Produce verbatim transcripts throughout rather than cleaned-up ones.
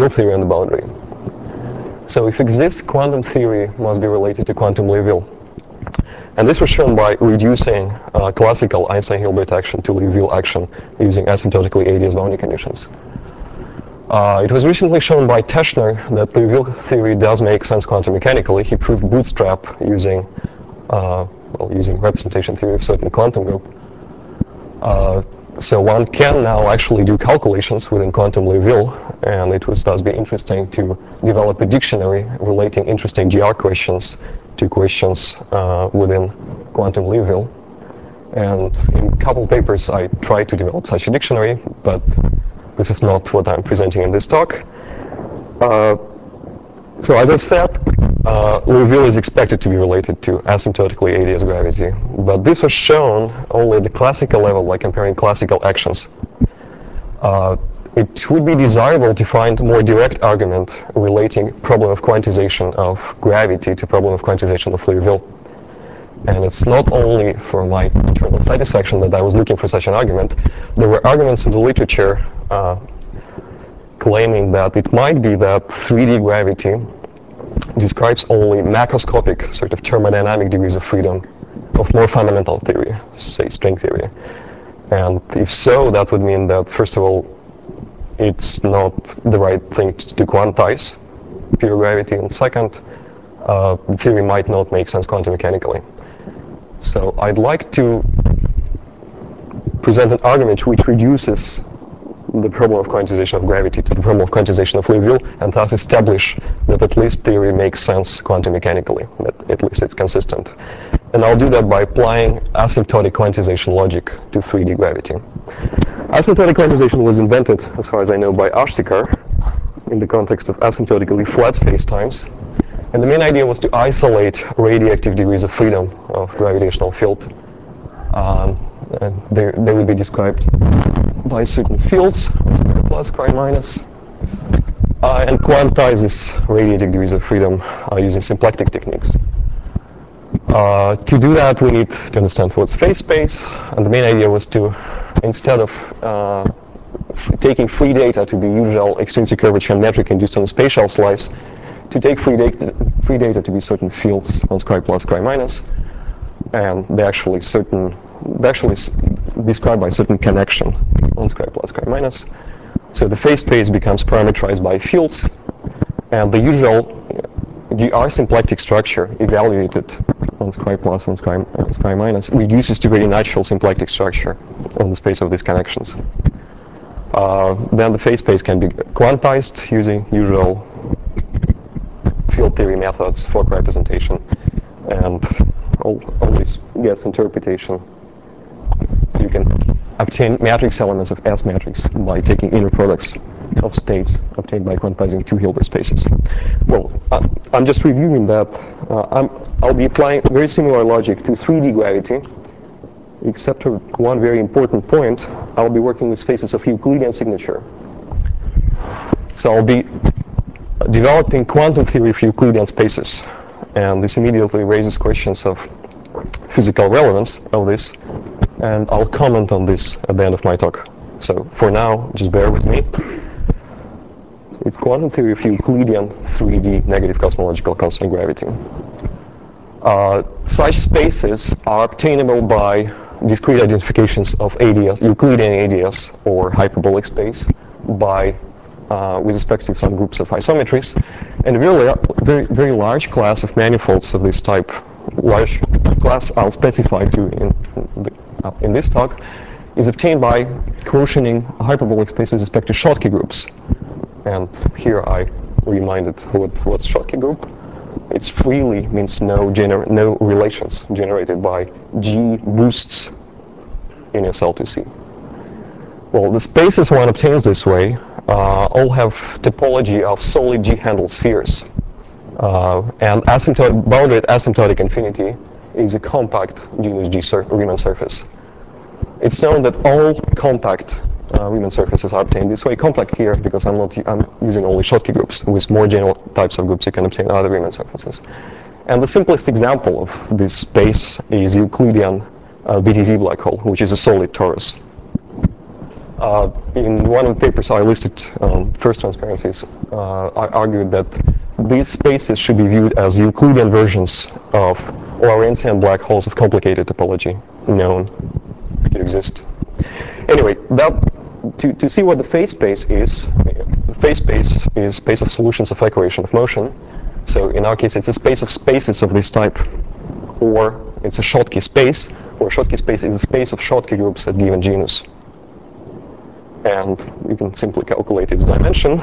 field theory on the boundary. So if exists, quantum theory must be related to quantum Liouville. And this was shown by reducing uh, classical Einstein-Hilbert action to Liouville action using asymptotically A D S boundary conditions. Uh, it was recently shown by Teschner that Liouville theory does make sense quantum mechanically. He proved bootstrap using, uh, well, using representation theory of certain quantum group. Uh, so one can now actually do calculations within quantum Liouville, and it would thus be interesting to develop a dictionary relating interesting G R questions to questions uh, within quantum Liouville. And in a couple papers I tried to develop such a dictionary, but this is not what I'm presenting in this talk. Uh, so as I said, uh, Liouville is expected to be related to asymptotically A D S gravity, but this was shown only at the classical level by comparing classical actions. Uh, it would be desirable to find more direct argument relating problem of quantization of gravity to problem of quantization of Liouville. And it's not only for my internal satisfaction that I was looking for such an argument. There were arguments in the literature uh, claiming that it might be that three D gravity describes only macroscopic sort of thermodynamic degrees of freedom of more fundamental theory, say string theory. And if so, that would mean that, first of all, it's not the right thing to quantize pure gravity, and second, uh, the theory might not make sense quantum mechanically. So I'd like to present an argument which reduces the problem of quantization of gravity to the problem of quantization of Liouville, and thus establish that at least theory makes sense quantum mechanically, that at least it's consistent. And I'll do that by applying asymptotic quantization logic to three D gravity. Asymptotic quantization was invented, as far as I know, by Ashtekar in the context of asymptotically flat spacetimes. And the main idea was to isolate radioactive degrees of freedom of gravitational field. Um, and they, they would be described by certain fields, plus, chi minus, uh, and quantize these radiative degrees of freedom uh, using symplectic techniques. Uh, to do that, we need to understand what's phase space, and the main idea was to, instead of uh, taking free data to be usual extrinsic curvature and metric induced on a spatial slice, to take free data, free data to be certain fields on chi plus, chi minus, and they actually certain, they actually described by certain connection on chi plus, chi minus. So the phase space becomes parameterized by fields, and the usual G R symplectic structure evaluated on chi plus, on chi, on chi minus reduces to very natural symplectic structure on the space of these connections. Uh, then the phase space can be quantized using usual field theory methods, Fock representation, and all, all this gets interpretation. You can obtain matrix elements of S matrix by taking inner products of states obtained by quantizing two Hilbert spaces. Well, uh, I'm just reviewing that. Uh, I'm, I'll be applying very similar logic to three D gravity, except for one very important point. I'll be working with spaces of Euclidean signature. So I'll be developing quantum theory of Euclidean spaces. And this immediately raises questions of physical relevance of this. And I'll comment on this at the end of my talk. So for now, just bear with me. It's quantum theory of Euclidean three D negative cosmological constant gravity. Uh, such spaces are obtainable by discrete identifications of A D S, Euclidean A D S, or hyperbolic space, by uh, with respect to some groups of isometries, and a very, very, very large class of manifolds of this type. Large class I'll specify to in, uh, in this talk is obtained by quotienting a hyperbolic space with respect to Schottky groups. And here I reminded what what's Schottky group. It's freely means no gener no relations generated by G boosts in S L two C. Well, the spaces one obtains this way uh, all have topology of solid G-handled spheres. Uh, and asymptotic, bounded asymptotic infinity is a compact genus G sur Riemann surface. It's known that all compact uh, Riemann surfaces are obtained this way. Compact here because I'm not I'm using only Schottky groups. With more general types of groups, you can obtain other Riemann surfaces. And the simplest example of this space is Euclidean uh, B T Z black hole, which is a solid torus. Uh, in one of the papers I listed, um, first transparencies, uh, I argued that these spaces should be viewed as Euclidean versions of Lorentzian black holes of complicated topology known to exist. Anyway, that, to, to see what the phase space is, the phase space is space of solutions of equation of motion. So in our case, it's a space of spaces of this type, or it's a Schottky space, or Schottky space is a space of Schottky groups at given genus. And you can simply calculate its dimension.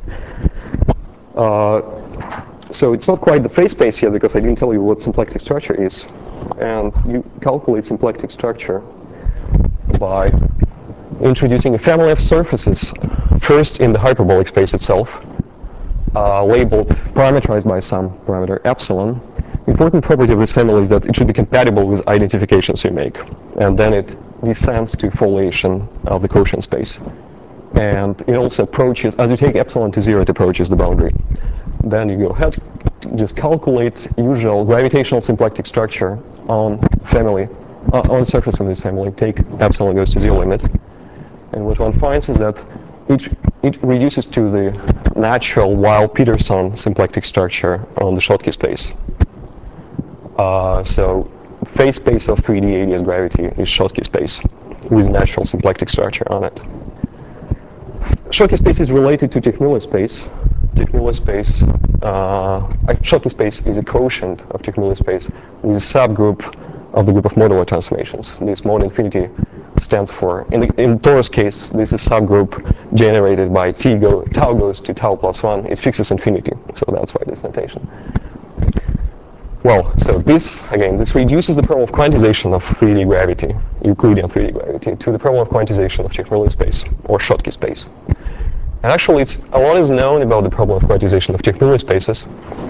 Uh, so it's not quite the phase space here because I didn't tell you what symplectic structure is. And you calculate symplectic structure by introducing a family of surfaces, first in the hyperbolic space itself, uh, labeled, parameterized by some parameter epsilon. Important property of this family is that it should be compatible with identifications you make. And then it descends to foliation of the quotient space. And it also approaches, as you take epsilon to zero, it approaches the boundary. Then you go ahead, just calculate usual gravitational symplectic structure on family, uh, on surface from this family, take epsilon goes to zero limit. And what one finds is that it, it reduces to the natural Weil-Peterson symplectic structure on the Schottky space. Uh, so phase space of three D A D S gravity is Schottky space with natural symplectic structure on it. Schottky space is related to Teichmüller space. Teichmüller space, uh, Schottky space is a quotient of Teichmüller space with a subgroup of the group of modular transformations. This mode infinity stands for, in the in torus case, this is subgroup generated by t go, tau goes to tau plus one. It fixes infinity, so that's why this notation. Well, so this, again, this reduces the problem of quantization of three D gravity, Euclidean three D gravity, to the problem of quantization of Teichmüller space, or Schottky space. And actually, it's, a lot is known about the problem of quantization of Teichmüller spaces.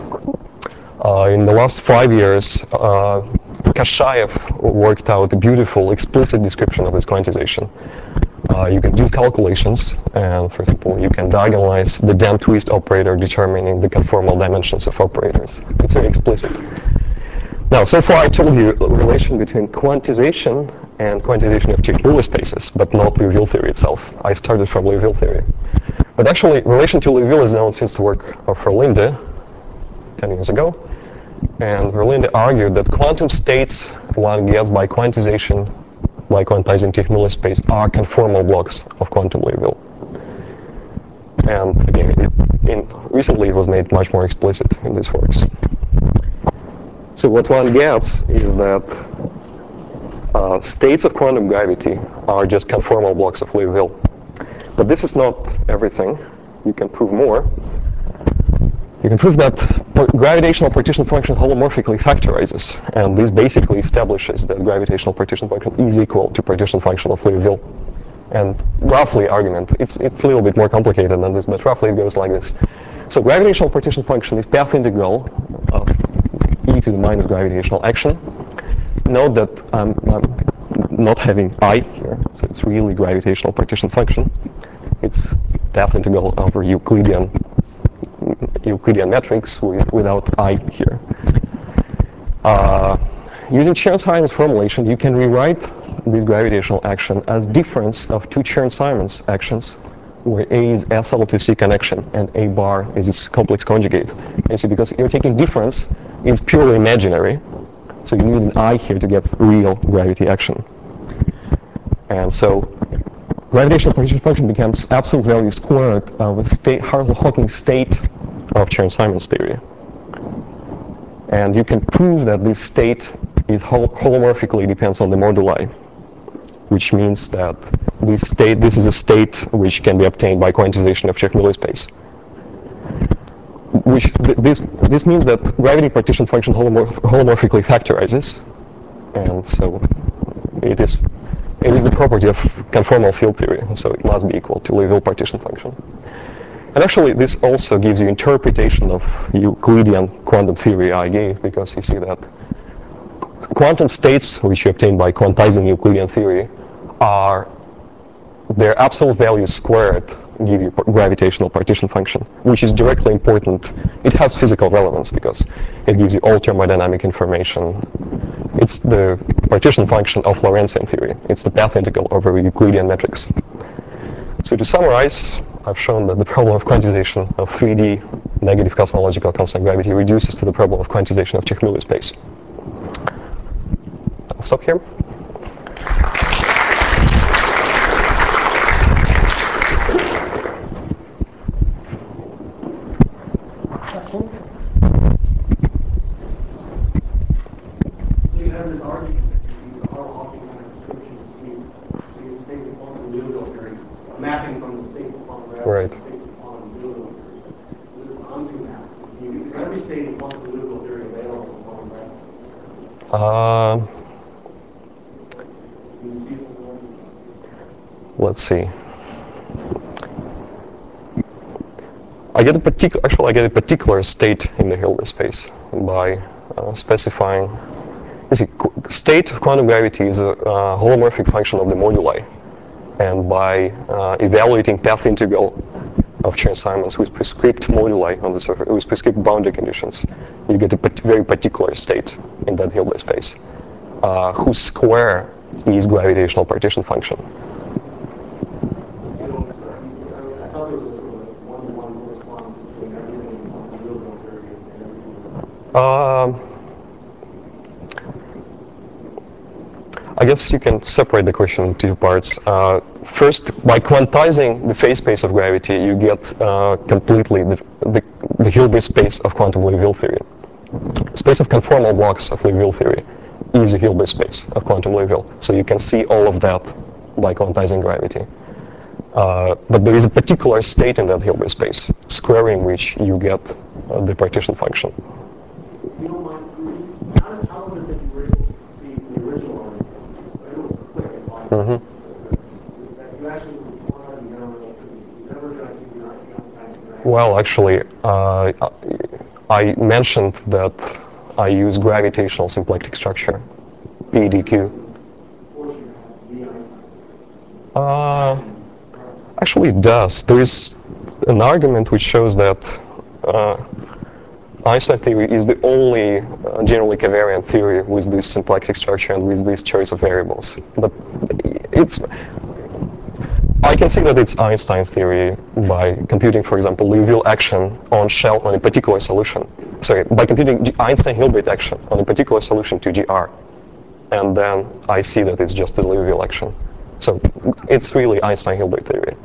Uh, in the last five years, uh, Kashayev worked out a beautiful, explicit description of this quantization. Uh, you can do calculations, and for example, you can diagonalize the Dam-Twist operator determining the conformal dimensions of operators. It's very explicit. Now, so far I told you the relation between quantization and quantization of Teichmüller spaces, but not Liouville theory itself. I started from Liouville theory. But actually, relation to Liouville is known since the work of Verlinde, ten years ago. And Verlinde argued that quantum states one gets by quantization, by quantizing Teichmüller space, are conformal blocks of quantum Liouville. And again, it, in, recently it was made much more explicit in these works. So what one gets is that uh, states of quantum gravity are just conformal blocks of Liouville. But this is not everything. You can prove more. You can prove that gravitational partition function holomorphically factorizes, and this basically establishes that gravitational partition function is equal to partition function of Liouville. And roughly argument, it's, it's a little bit more complicated than this, but roughly it goes like this. So gravitational partition function is path integral of e to the minus gravitational action. Note that I'm, I'm not having I here, so it's really gravitational partition function. It's path integral over Euclidean Euclidean metrics with, without I here. Uh, using Chern-Simons formulation, you can rewrite this gravitational action as difference of two Chern-Simons actions, where A is S L to C connection and A bar is its complex conjugate. You see, because you're taking difference, it's purely imaginary, so you need an I here to get real gravity action. And so gravitational partition function becomes absolute value squared of a state, Hartle-Hawking state of Chern-Simons theory. And you can prove that this state is hol holomorphically depends on the moduli, which means that this state, this is a state which can be obtained by quantization of Teichmüller space. Which th this this means that gravity partition function holomorph holomorphically factorizes, and so it is it is the property of conformal field theory, so it must be equal to Liouville partition function. And actually, this also gives you interpretation of Euclidean quantum theory I gave, because you see that quantum states, which you obtain by quantizing Euclidean theory, are their absolute values squared give you gravitational partition function, which is directly important. It has physical relevance because it gives you all thermodynamic information. It's the partition function of Lorentzian theory. It's the path integral over Euclidean metrics. So to summarize, I've shown that the problem of quantization of three D negative cosmological constant gravity reduces to the problem of quantization of Cech-Miller space. I'll stop here. Questions? You have this argument that you use the Hartle-Hawking description to see, see the state of quantum Liouville theory, a mapping from the state of quantum gravity Right. to the state of quantum Liouville theory. This is onto map. Is every state of quantum Liouville theory available for quantum gravity? Uh, Can you see it? let's see. I get a particular, actually, I get a particular state in the Hilbert space by uh, specifying. You see, state of quantum gravity is a uh, holomorphic function of the moduli, and by uh, evaluating path integral of Chern-Simons with prescript moduli on the surface, with prescript boundary conditions, you get a pat very particular state in that Hilbert space, uh, whose square is gravitational partition function. I thought there was a sort of like one-to-one correspondence between everything in quantum Liouville theory and everything. Um, I guess you can separate the question into two parts. Uh, first, by quantizing the phase space of gravity, you get uh, completely the, the, the Hilbert space of quantum Liouville theory. Space of conformal blocks of Liouville theory is a Hilbert space of quantum Liouville. So you can see all of that by quantizing gravity. Uh, but there is a particular state in that Hilbert space, squaring which you get uh, the partition function. If you don't mind, how, how is it that you were able to see the original argument? But it was quick and light. Mm-hmm. That you actually quantize the general relativity. You never going to see the argument. Well, actually, uh, I mentioned that I use gravitational symplectic structure, P D Q. Uh, actually, it does. There is an argument which shows that uh, Einstein's theory is the only uh, generally covariant theory with this symplectic structure and with this choice of variables. But it's I can say that it's Einstein's theory by computing, for example, Liouville action on shell on a particular solution. Sorry, by computing Einstein-Hilbert action on a particular solution to G R. And then I see that it's just the Liouville action. So it's really Einstein-Hilbert theory.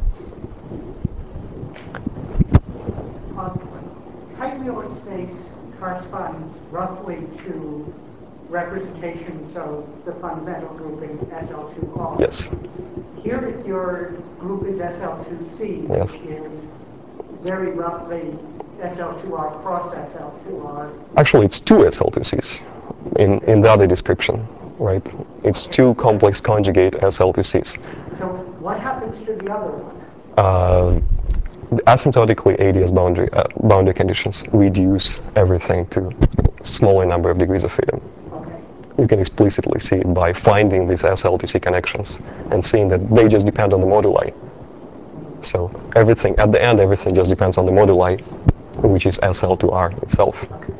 Um, tight Wheeler space corresponds roughly to representations of the fundamental grouping S L two R. Yes. Here, if your group is S L two C, Yes. which is very roughly S L two R cross S L two R. Actually, it's two S L two Cs in, in the other description, right? It's two complex conjugate S L two Cs. So what happens to the other one? Uh, asymptotically A D S boundary, uh, boundary conditions reduce everything to a smaller number of degrees of freedom. Okay. You can explicitly see it by finding these S L two C connections and seeing that they just depend on the moduli. So everything, at the end, everything just depends on the moduli, which is S L two R itself. Okay.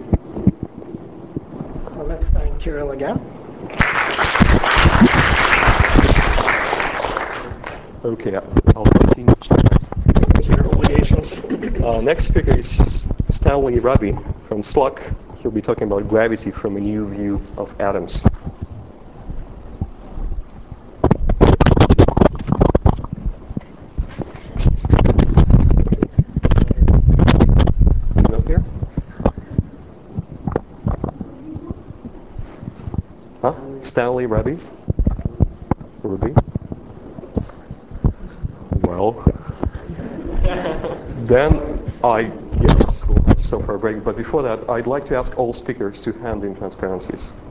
So let's thank Kirill again. Okay, I'll continue to your obligations. Uh, next speaker is Stanley Rabi from S L U C. He'll be talking about gravity from a new view of atoms. Is up here? Huh? Stanley Rabi? Ruby? Well, then I guess we'll have to stop for a break. But before that, I'd like to ask all speakers to hand in transparencies.